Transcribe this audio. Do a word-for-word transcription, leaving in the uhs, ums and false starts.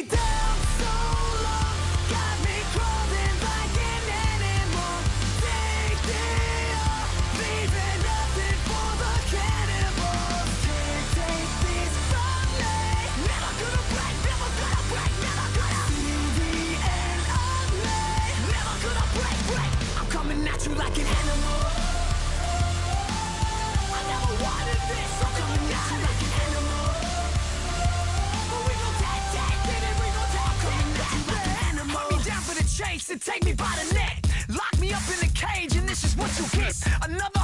down so long, got me crawling like an animal. Take me up, leaving nothing for the cannibals. Can't take this from me. Never gonna break, never gonna break, never gonna see the end of me. Never gonna break, break. I'm coming at you like an animal. I never wanted this. I'm coming at you like an animal. But we gon' take, take, get it, we gon' take, take, take, like an animal. Put me down for the chase and take me by the neck. Lock me up in a cage and this is what you get. Another